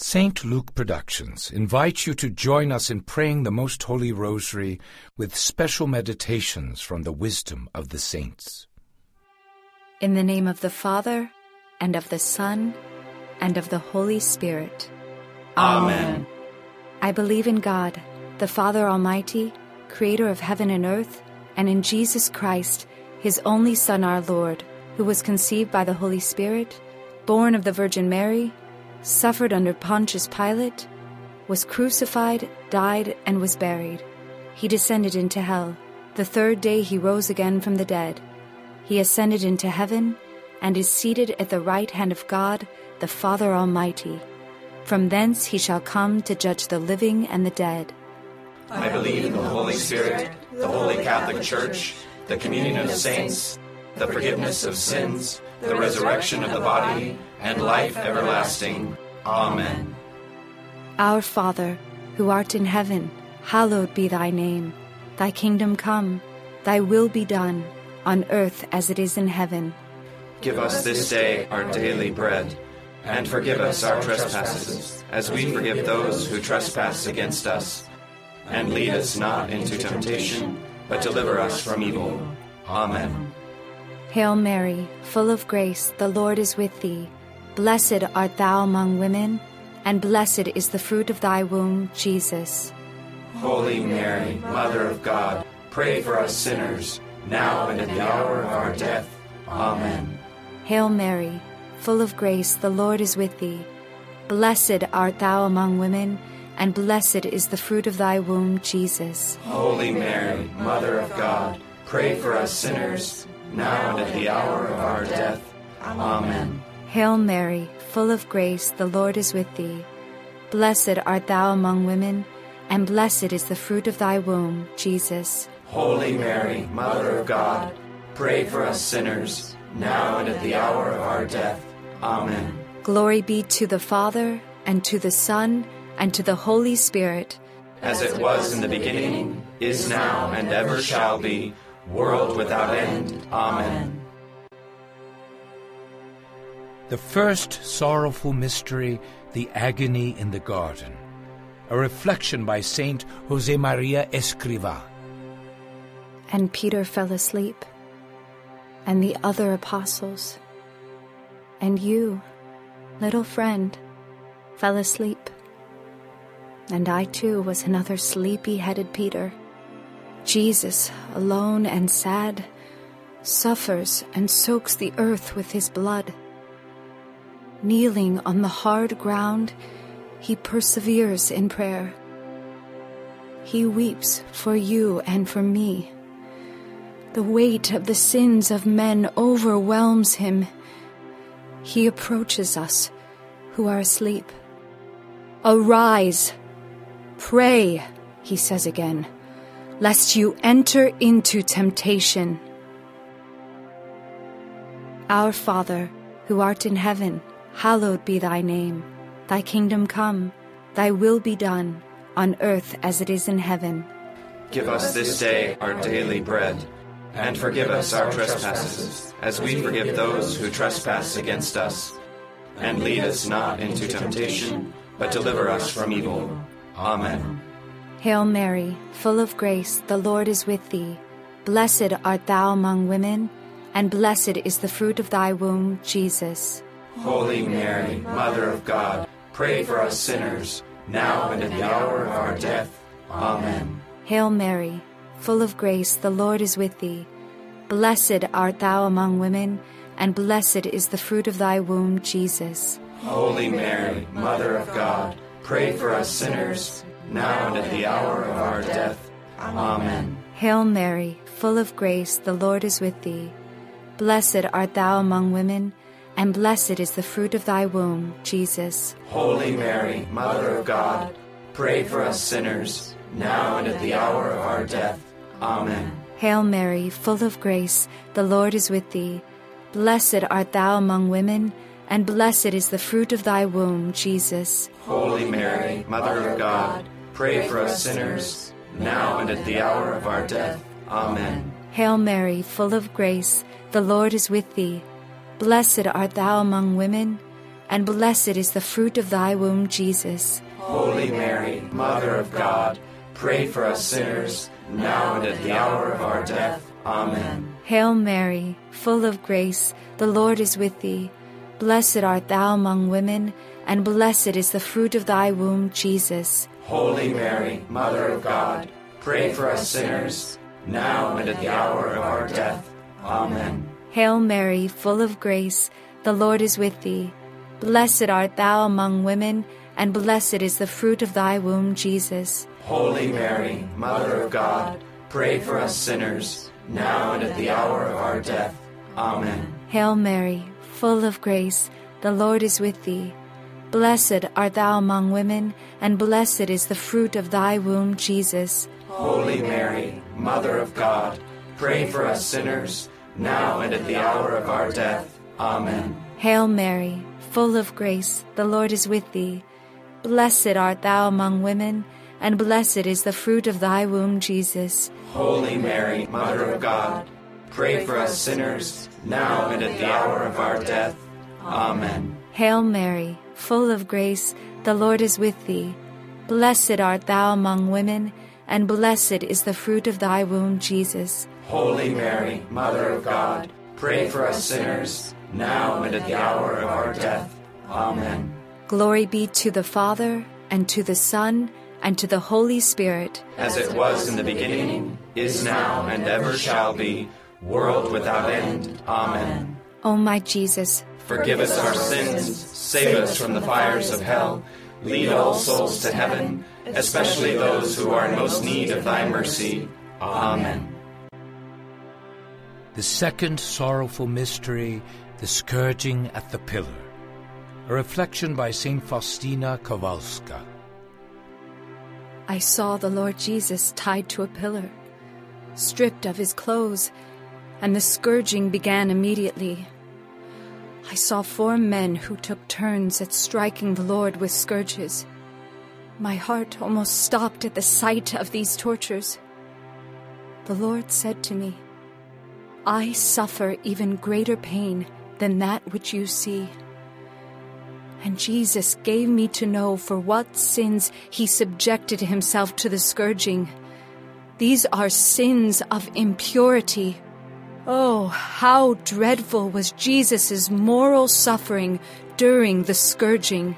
St. Luke Productions invites you to join us in praying the Most Holy Rosary with special meditations from the wisdom of the saints. In the name of the Father, and of the Son, and of the Holy Spirit. Amen. I believe in God, the Father Almighty, creator of heaven and earth, and in Jesus Christ, his only Son, our Lord, who was conceived by the Holy Spirit, born of the Virgin Mary, suffered under Pontius Pilate, was crucified, died, and was buried. He descended into hell. The third day he rose again from the dead. He ascended into heaven and is seated at the right hand of God, the Father Almighty. From thence he shall come to judge the living and the dead. I believe in the Holy Spirit, the Holy Catholic Church, the communion of saints, the forgiveness of sins, the resurrection of the body, and life everlasting. Amen. Our Father, who art in heaven, hallowed be thy name. Thy kingdom come, thy will be done, on earth as it is in heaven. Give us this day our daily bread, and forgive us our trespasses, as we forgive those who trespass against us. And lead us not into temptation, but deliver us from evil. Amen. Hail Mary, full of grace, the Lord is with thee. Blessed art thou among women, and blessed is the fruit of thy womb, Jesus. Holy Mary, Mother of God, pray for us sinners, now and at the hour of our death. Amen. Hail Mary, full of grace, the Lord is with thee. Blessed art thou among women, and blessed is the fruit of thy womb, Jesus. Holy Mary, Mother of God, pray for us sinners, now and at the hour of our death. Amen. Hail Mary, full of grace, the Lord is with thee. Blessed art thou among women, and blessed is the fruit of thy womb, Jesus. Holy Mary, Mother of God, pray for us sinners, now and at the hour of our death. Amen. Glory be to the Father, and to the Son, and to the Holy Spirit. As it was in the beginning, is now, and ever shall be, world without end. Amen. The first sorrowful mystery, the agony in the garden. A reflection by Saint Josemaria Escrivá. And Peter fell asleep, and the other apostles, and you, little friend, fell asleep. And I too was another sleepy-headed Peter. Jesus, alone and sad, suffers and soaks the earth with his blood. Kneeling on the hard ground, he perseveres in prayer. He weeps for you and for me. The weight of the sins of men overwhelms him. He approaches us who are asleep. Arise, pray, he says again, lest you enter into temptation. Our Father, who art in heaven, hallowed be thy name. Thy kingdom come, thy will be done, on earth as it is in heaven. Give us this day our daily bread, and forgive us our trespasses, as we forgive those who trespass against us. And lead us not into temptation, but deliver us from evil. Amen. Hail Mary, full of grace, the Lord is with thee. Blessed art thou among women, and blessed is the fruit of thy womb, Jesus. Holy Mary, Mother of God, pray for us sinners, now and at the hour of our death. Amen. Hail Mary, full of grace, the Lord is with thee. Blessed art thou among women, and blessed is the fruit of thy womb, Jesus. Holy Mary, Mother of God, pray for us sinners, now and at the hour of our death. Amen. Hail Mary, full of grace, the Lord is with thee. Blessed art thou among women, and blessed is the fruit of thy womb, Jesus. Holy Mary, Mother of God, pray for us sinners, now and at the hour of our death. Amen. Hail Mary, full of grace, the Lord is with thee. Blessed art thou among women, and blessed is the fruit of thy womb, Jesus. Holy Mary, Mother of God, pray for us sinners, now and at the hour of our death. Amen. Hail Mary, full of grace, the Lord is with thee. Blessed art thou among women, and blessed is the fruit of thy womb, Jesus. Holy Mary, Mother of God, pray for us sinners, now and at the hour of our death. Amen. Hail Mary, full of grace, the Lord is with thee. Blessed art thou among women, and blessed is the fruit of thy womb, Jesus. Holy Mary, Mother of God, pray for us sinners, now and at the hour of our death. Amen. Hail Mary, full of grace, the Lord is with thee. Blessed art thou among women, and blessed is the fruit of thy womb, Jesus. Holy Mary, Mother of God, pray for us sinners, now and at the hour of our death. Amen. Hail Mary, full of grace, the Lord is with thee. Blessed art thou among women, and blessed is the fruit of thy womb, Jesus. Holy Mary, Mother of God, pray for us sinners, now and at the hour of our death. Amen. Hail Mary, full of grace, the Lord is with thee. Blessed art thou among women, and blessed is the fruit of thy womb, Jesus. Holy Mary, Mother of God, pray for us sinners, now and at the hour of our death. Amen. Hail Mary, full of grace, the Lord is with thee. Blessed art thou among women, and blessed is the fruit of thy womb, Jesus. Holy Mary, Mother of God, pray for us sinners, now and at the hour of our death. Amen. Glory be to the Father, and to the Son, and to the Holy Spirit. As it was in the beginning, is now, and ever shall be, world without end. Amen. O my Jesus, forgive us our sins, save us from the fires of hell, lead all souls to heaven, especially those who are in most need of thy mercy. Amen. The second sorrowful mystery, the scourging at the pillar. A reflection by St. Faustina Kowalska. I saw the Lord Jesus tied to a pillar, stripped of his clothes, and the scourging began immediately. I saw 4 men who took turns at striking the Lord with scourges. My heart almost stopped at the sight of these tortures. The Lord said to me, I suffer even greater pain than that which you see. And Jesus gave me to know for what sins he subjected himself to the scourging. These are sins of impurity. Oh, how dreadful was Jesus' moral suffering during the scourging.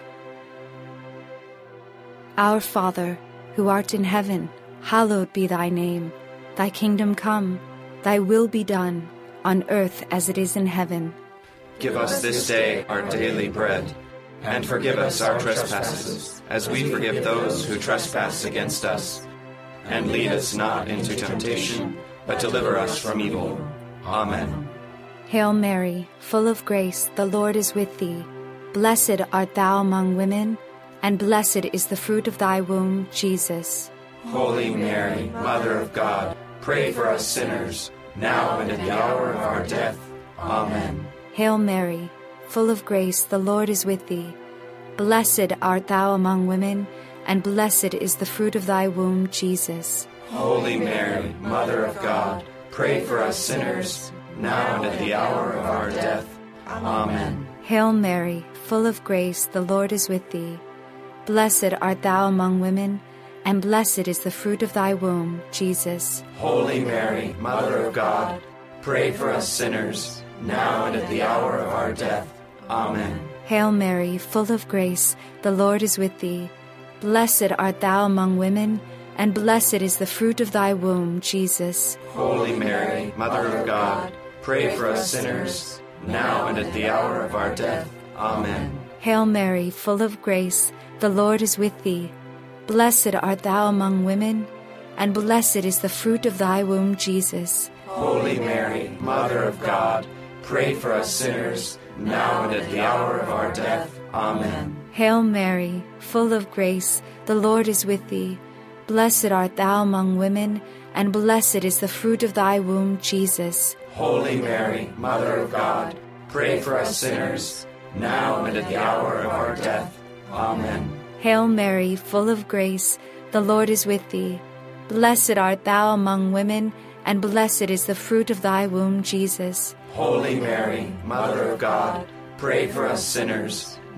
Our Father, who art in heaven, hallowed be thy name. Thy kingdom come, thy will be done, on earth as it is in heaven. Give us this day our daily bread, and forgive us our trespasses, as we forgive those who trespass against us. And lead us not into temptation, but deliver us from evil. Amen. Hail Mary, full of grace, the Lord is with thee. Blessed art thou among women, and blessed is the fruit of thy womb, Jesus. Holy Mary, Mother of God, pray for us sinners, now and at the hour of our death. Amen. Hail Mary, full of grace, the Lord is with thee. Blessed art thou among women, and blessed is the fruit of thy womb, Jesus. Holy Mary, Mother of God, pray for us sinners, now and at the hour of our death. Amen. Hail Mary, full of grace, the Lord is with thee. Blessed art thou among women, and blessed is the fruit of thy womb, Jesus. Holy Mary, Mother of God, pray for us sinners, now and at the hour of our death. Amen. Hail Mary, full of grace, the Lord is with thee. Blessed art thou among women, and blessed is the fruit of thy womb, Jesus. Holy Mary, Mother of God, pray for us sinners, now and at the hour of our death. Amen. Hail Mary, full of grace, the Lord is with thee. Blessed art thou among women, and blessed is the fruit of thy womb, Jesus. Holy Mary, Mother of God, pray for us sinners, now and at the hour of our death. Amen. Hail Mary, full of grace, the Lord is with thee. Blessed art thou among women, and blessed is the fruit of thy womb, Jesus. Holy Mary, Mother of God, pray for us sinners, now and at the hour of our death. Amen. Hail Mary, full of grace, the Lord is with thee. Blessed art thou among women, and blessed is the fruit of thy womb, Jesus. Holy Mary, Mother of God, pray for us sinners,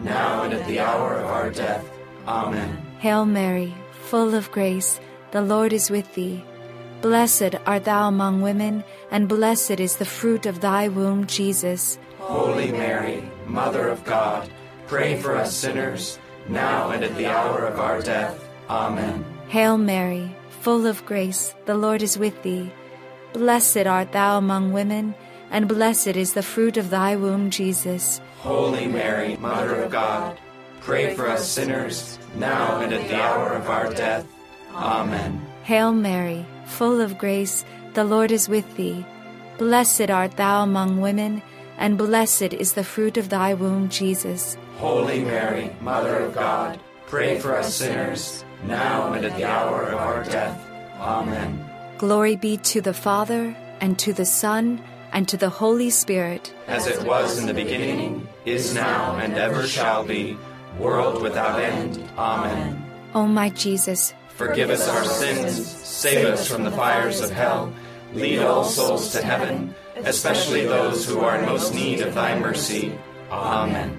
now and at the hour of our death. Amen. Hail Mary, full of grace, the Lord is with thee. Blessed art thou among women, and blessed is the fruit of thy womb, Jesus. Holy Mary, Mother of God, pray for us sinners, now and at the hour of our death. Amen. Hail Mary, full of grace, the Lord is with thee. Blessed art thou among women, and blessed is the fruit of thy womb, Jesus. Holy Mary, Mother of God, pray for us sinners, now and at the hour of our death. Amen. Hail Mary, full of grace, the Lord is with thee. Blessed art thou among women, and blessed is the fruit of thy womb, Jesus. Holy Mary, Mother of God, pray for us sinners, now and at the hour of our death. Amen. Glory be to the Father, and to the Son, and to the Holy Spirit. As it was in the beginning, is now, and ever shall be, world without end. Amen. O my Jesus, forgive us our sins, save us from the fires of hell, lead all souls to heaven, especially those who are in most need of thy mercy. Amen.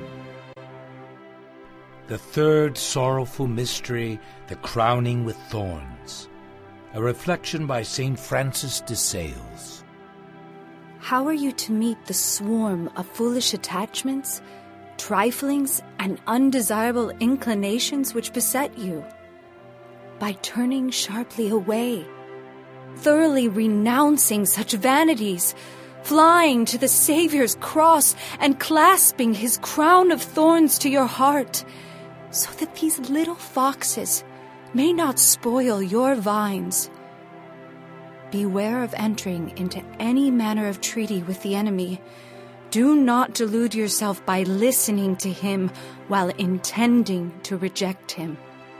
The third sorrowful mystery, the crowning with thorns. A reflection by St. Francis de Sales. How are you to meet the swarm of foolish attachments, triflings, and undesirable inclinations which beset you? By turning sharply away, thoroughly renouncing such vanities, flying to the Saviour's cross and clasping his crown of thorns to your heart, so that these little foxes may not spoil your vines. Beware of entering into any manner of treaty with the enemy. Do not delude yourself by listening to him while intending to reject him.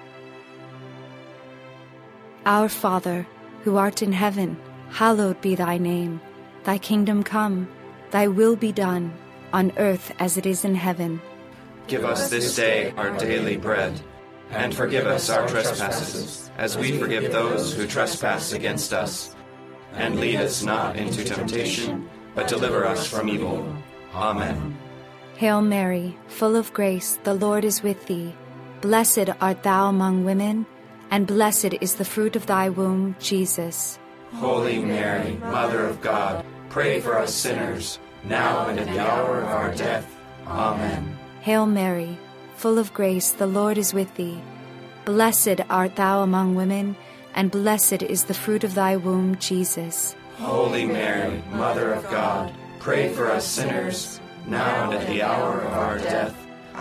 Our Father, who art in heaven, hallowed be thy name. Thy kingdom come, thy will be done, on earth as it is in heaven. Give us this day our daily bread, and forgive us our trespasses, as we forgive those who trespass against us. And lead us not into temptation, but deliver us from evil. Amen. Hail Mary, full of grace, the Lord is with thee. Blessed art thou among women, and blessed is the fruit of thy womb, Jesus. Holy Mary, Mother of God, pray for us sinners, now and at the hour of our death. Amen. Hail Mary, full of grace, the Lord is with thee. Blessed art thou among women, and blessed is the fruit of thy womb, Jesus. Holy Mary, Mother of God, pray for us sinners, now and at the hour of our death.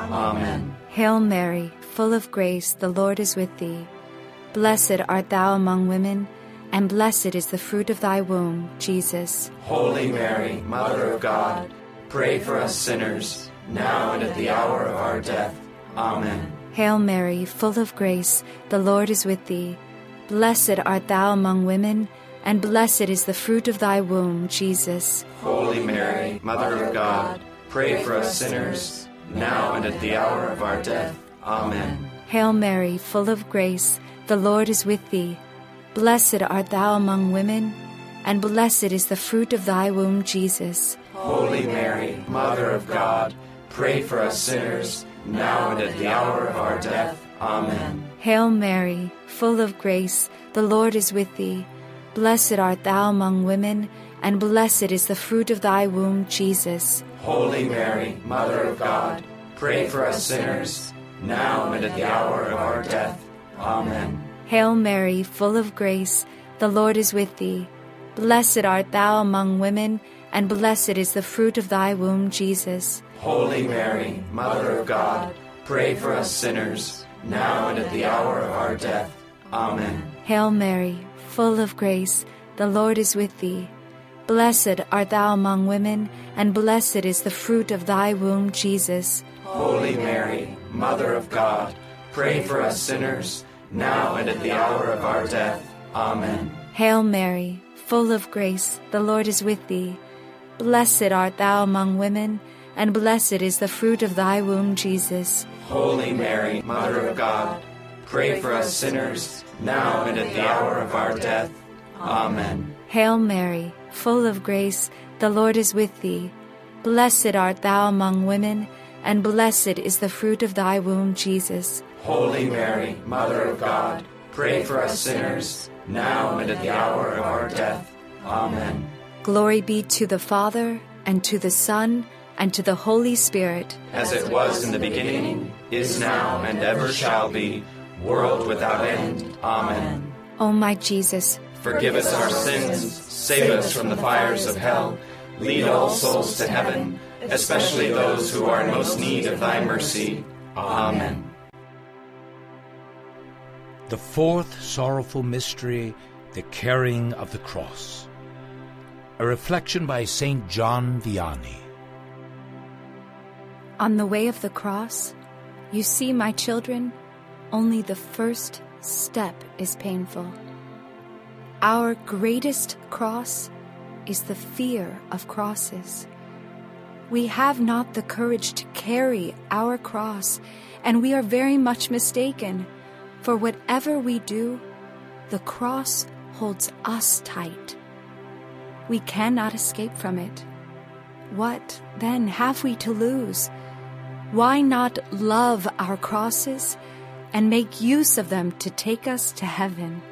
Amen. Hail Mary, full of grace, the Lord is with thee. Blessed art thou among women, and blessed is the fruit of thy womb, Jesus. Holy Mary, Mother of God, pray for us sinners, now and at the hour of our death. Amen. Hail Mary, full of grace, the Lord is with thee. Blessed art thou among women, and blessed is the fruit of thy womb, Jesus. Holy Mary, Mother of God, pray for us sinners, now and at the hour of our death. Amen. Hail Mary, full of grace, the Lord is with thee. Blessed art thou among women, and blessed is the fruit of thy womb, Jesus. Holy Mary, Mother of God, pray for us sinners, now and at the hour of our death. Amen. Hail Mary, full of grace, the Lord is with thee. Blessed art thou among women, and blessed is the fruit of thy womb, Jesus. Holy Mary, Mother of God, pray for us sinners, now and at the hour of our death. Amen. Hail Mary, full of grace, the Lord is with thee. Blessed art thou among women, and blessed is the fruit of thy womb, Jesus. Holy Mary, Mother of God, pray for us sinners, now and at the hour of our death. Amen. Hail Mary, full of grace, the Lord is with thee. Blessed art thou among women, and blessed is the fruit of thy womb, Jesus. Holy Mary, Mother of God, pray for us sinners, now and at the hour of our death. Amen. Hail Mary, full of grace, the Lord is with thee. Blessed art thou among women, and blessed is the fruit of thy womb, Jesus. Holy Mary, Mother of God, pray for us sinners, now and at the hour of our death. Amen. Hail Mary, full of grace, the Lord is with thee. Blessed art thou among women, and blessed is the fruit of thy womb, Jesus. Holy Mary, Mother of God, pray for us sinners, now and at the hour of our death. Amen. Glory be to the Father, and to the Son, and to the Holy Spirit. As it was in the beginning, is now, and ever shall be, world without end. Amen. O my Jesus, forgive us our sins, save us from the fires of hell, lead all souls to heaven, especially those who are in most need of thy mercy. Amen. The fourth sorrowful mystery, the carrying of the cross. A reflection by St. John Vianney. On the way of the cross, you see, my children, only the first step is painful. Our greatest cross is the fear of crosses. We have not the courage to carry our cross, and we are very much mistaken, for whatever we do, the cross holds us tight. We cannot escape from it. What, then, have we to lose? Why not love our crosses and make use of them to take us to heaven?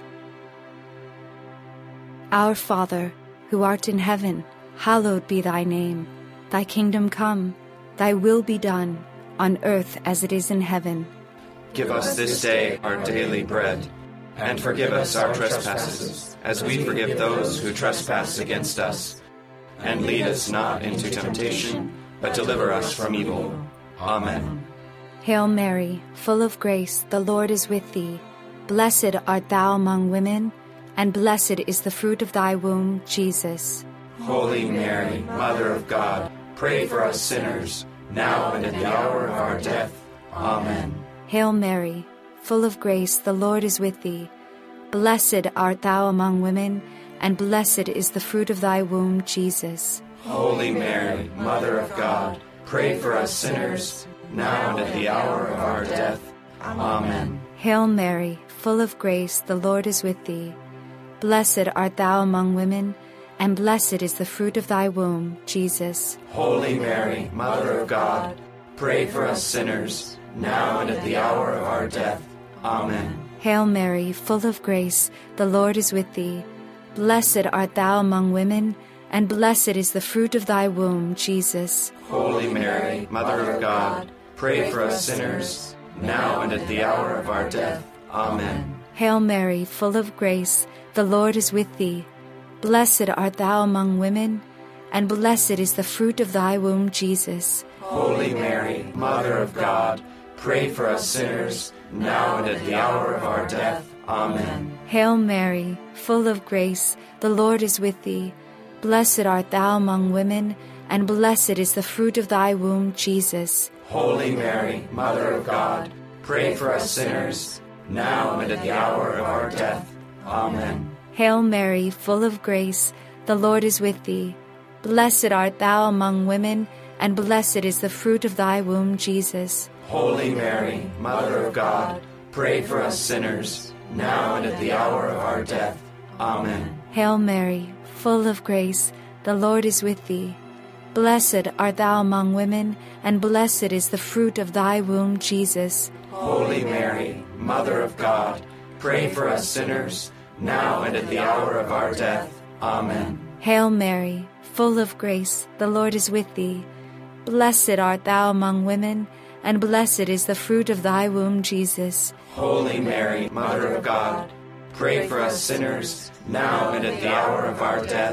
Our Father, who art in heaven, hallowed be thy name. Thy kingdom come, thy will be done, on earth as it is in heaven. Give us this day our daily bread, and forgive us our trespasses, as we forgive those who trespass against us. And lead us not into temptation, but deliver us from evil. Amen. Hail Mary, full of grace, the Lord is with thee. Blessed art thou among women, and blessed is the fruit of thy womb, Jesus. Holy Mary, Mother of God, pray for us sinners, now and at the hour of our death. Amen. Hail Mary, full of grace, the Lord is with thee. Blessed art thou among women, and blessed is the fruit of thy womb, Jesus. Holy Mary, Mother of God, pray for us sinners, now and at the hour of our death. Amen. Hail Mary, full of grace, the Lord is with thee. Blessed art thou among women, and blessed is the fruit of thy womb, Jesus. Holy Mary, Mother of God, pray for us sinners, now and at the hour of our death. Amen. Hail Mary, full of grace, the Lord is with thee. Blessed art thou among women, and blessed is the fruit of thy womb, Jesus. Holy Mary, Mother of God, pray for us sinners, now and at the hour of our death. Amen. Hail Mary, full of grace, the Lord is with thee. Blessed art thou among women, and blessed is the fruit of thy womb, Jesus. Holy Mary, Mother of God, pray for us sinners, now and at the hour of our death. Amen. Hail Mary, full of grace, the Lord is with thee. Blessed art thou among women, and blessed is the fruit of thy womb, Jesus. Holy Mary, Mother of God, pray for us sinners, now and at the hour of our death. Amen. Hail Mary, full of grace, the Lord is with thee. Blessed art thou among women, and blessed is the fruit of thy womb, Jesus. Holy Mary, Mother of God, pray for us sinners, now and at the hour of our death. Amen. Hail Mary, full of grace, the Lord is with thee. Blessed art thou among women, and blessed is the fruit of thy womb, Jesus. Holy Mary, Mother of God, pray for us sinners, now and at the hour of our death. Amen. Hail Mary, full of grace, the Lord is with thee. Blessed art thou among women, and blessed is the fruit of thy womb, Jesus. Holy Mary, Mother of God, pray for us sinners, now and at the hour of our death.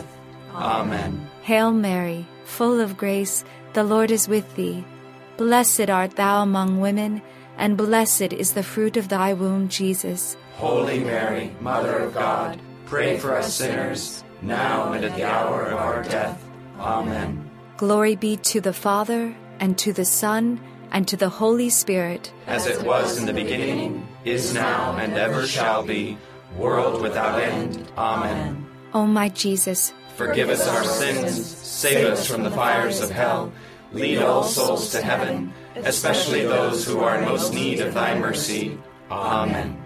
Amen. Hail Mary, full of grace, the Lord is with thee. Blessed art thou among women, and blessed is the fruit of thy womb, Jesus. Holy Mary, Mother of God, pray for us sinners, now and at the hour of our death. Amen. Glory be to the Father, and to the Son, and to the Holy Spirit. As it was in the beginning, is now, and ever shall be, world without end. Amen. O my Jesus, forgive us our sins, save us from the fires of hell, lead all souls to heaven, especially those who are in most need of thy mercy. Amen.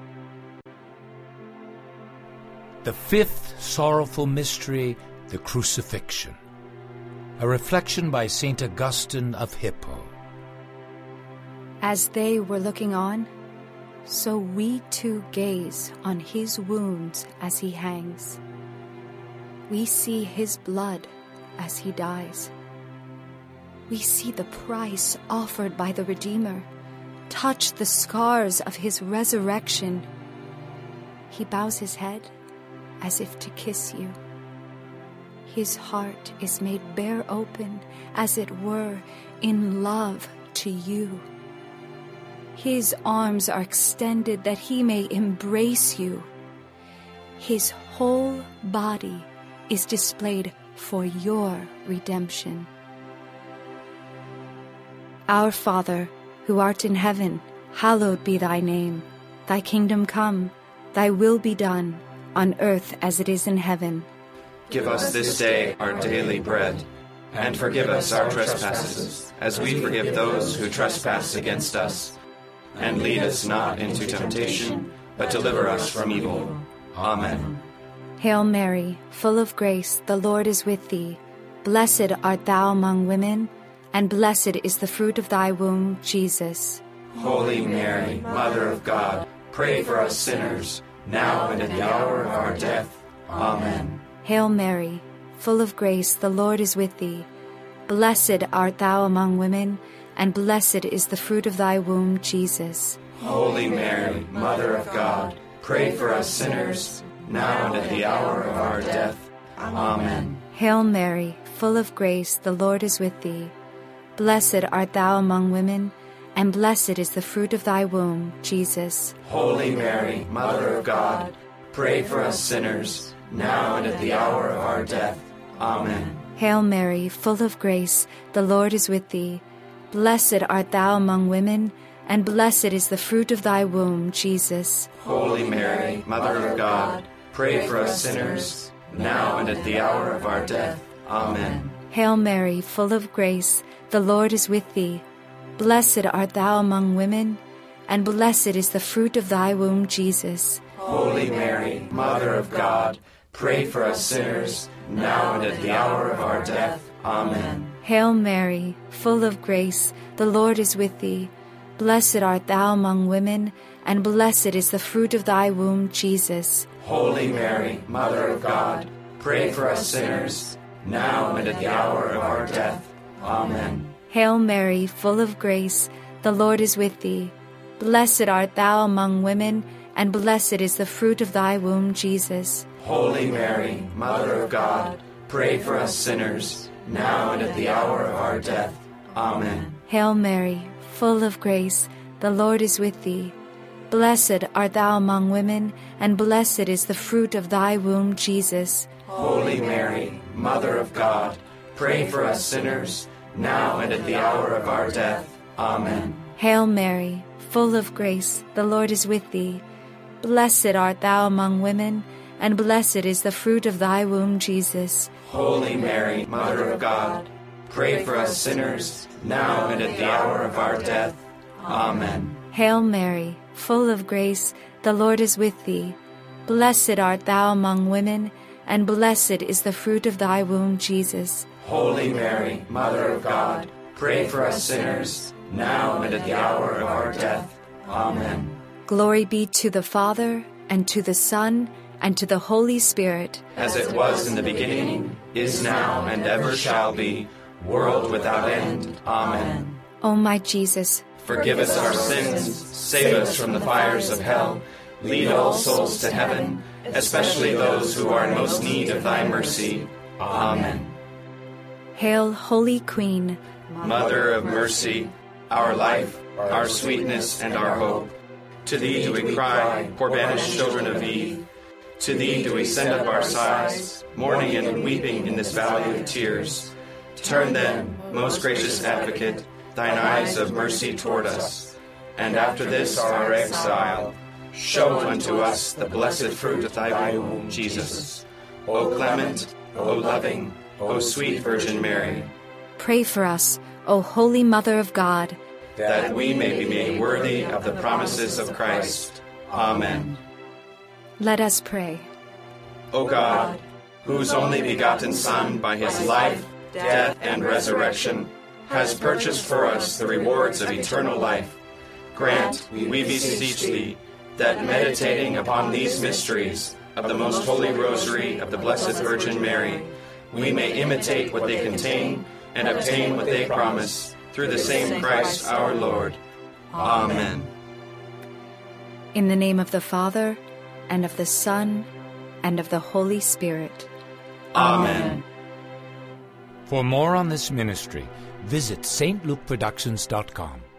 The fifth sorrowful mystery, the Crucifixion. A reflection by St. Augustine of Hippo. As they were looking on, so we too gaze on his wounds as he hangs. We see his blood as he dies. We see the price offered by the Redeemer, touch the scars of his resurrection. He bows his head as if to kiss you. His heart is made bare open, as it were, in love to you. His arms are extended that he may embrace you. His whole body is displayed for your redemption. Our Father, who art in heaven, hallowed be thy name. Thy kingdom come, thy will be done, on earth as it is in heaven. Give us this day our daily bread, and forgive us our trespasses, as we forgive those who trespass against us. And lead us not into temptation, but deliver us from evil. Amen. Hail Mary, full of grace, the Lord is with thee. Blessed art thou among women, and blessed is the fruit of thy womb, Jesus. Holy Mary, Mother of God, pray for us sinners, now and at the hour of our death. Amen. Hail Mary, full of grace, the Lord is with thee. Blessed art thou among women, and blessed is the fruit of thy womb, Jesus. Holy Mary, Mother of God, pray for us sinners, now and at the hour of our death. Amen. Hail Mary, full of grace, the Lord is with thee. Blessed art thou among women, and blessed is the fruit of thy womb, Jesus. Holy Mary, Mother of God, pray for us sinners, now and at the hour of our death. Amen. Hail Mary, full of grace, the Lord is with thee. Blessed art thou among women, and blessed is the fruit of thy womb, Jesus. Holy Mary, Mother of God, pray for us sinners, now and at the hour of our death. Amen. Hail Mary, full of grace, the Lord is with thee. Blessed art thou among women, and blessed is the fruit of thy womb, Jesus. Holy Mary, Mother of God, pray for us sinners, now and at the hour of our death. Amen. Hail Mary, full of grace, the Lord is with thee. Blessed art thou among women, and blessed is the fruit of thy womb, Jesus. Holy Mary, Mother of God, pray for us sinners, now and at the hour of our death. Amen. Hail Mary, full of grace, the Lord is with thee. Blessed art thou among women, and blessed is the fruit of thy womb, Jesus. Holy Mary, Mother of God, pray for us sinners, now and at the hour of our death. Amen. Hail Mary, full of grace, the Lord is with thee. Blessed art thou among women, and blessed is the fruit of thy womb, Jesus. Holy Mary, Mother of God, pray for us sinners, now and at the hour of our death. Amen. Hail Mary, full of grace, the Lord is with thee. Blessed art thou among women, and blessed is the fruit of thy womb, Jesus. Holy Mary, Mother of God, pray for us sinners, now and at the hour of our death. Amen. Hail Mary, full of grace, the Lord is with thee. Blessed art thou among women, and blessed is the fruit of thy womb, Jesus. Holy Mary, Mother of God, pray for us sinners, now and at the hour of our death. Amen. Glory be to the Father, and to the Son, and to the Holy Spirit. As it was in the beginning, is now, and ever shall be, world without end. Amen. O my Jesus, forgive us our sins, save us from the fires of hell, lead all souls to heaven, especially those who are in most need of thy mercy. Amen. Hail, Holy Queen, Mother of mercy, our life, our sweetness, and our hope. To thee do we cry, poor banished children of Eve. To thee do we send up our sighs, mourning and weeping in this valley of tears. Turn then, most gracious Advocate, thine eyes of mercy toward us, and after this our exile, show unto us the blessed fruit of thy womb, Jesus. O clement, O loving, O sweet Virgin Mary, pray for us, O Holy Mother of God, that we may be made worthy of the promises of Christ. Amen. Let us pray. O God, whose only begotten Son, by his life, death, and resurrection, has purchased for us the rewards of eternal life, Grant, we beseech thee, that meditating upon these mysteries of the most holy rosary of the Blessed Virgin Mary, we may imitate what they contain and obtain what they promise, through the same Christ our Lord. Amen. In the name of the Father, and of the Son, and of the Holy Spirit. Amen. For more on this ministry, visit stlukeproductions.com.